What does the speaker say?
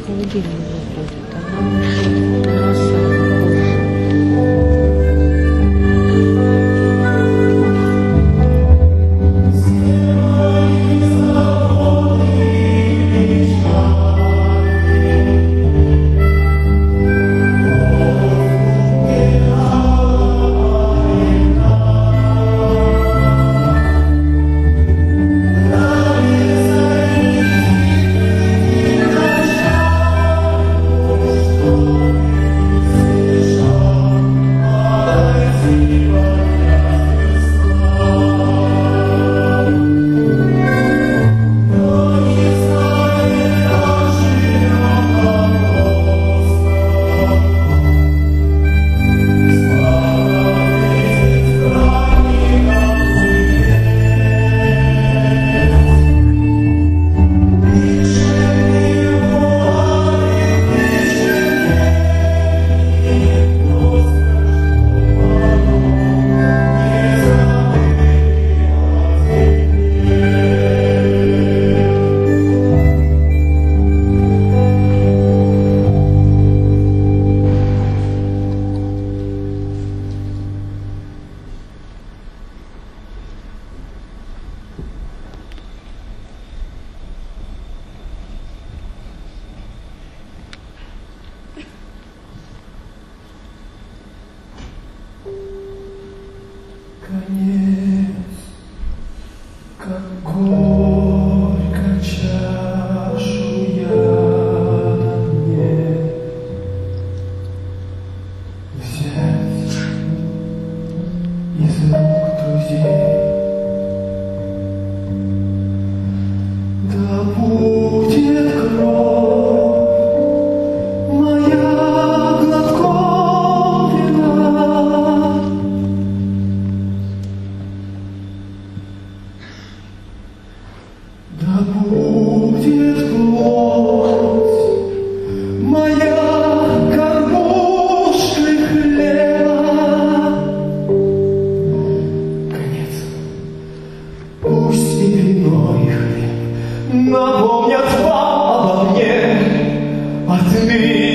колыбельную будет. Она уже на самом большом. Конец, как горько чашу я на дне взять из рук друзей. Да будет кровь моя глотком вина, да будет плоть моя кормушкой хлеба. Конец, пусть и вино, и хлеб напомнят вам обо мне, отныне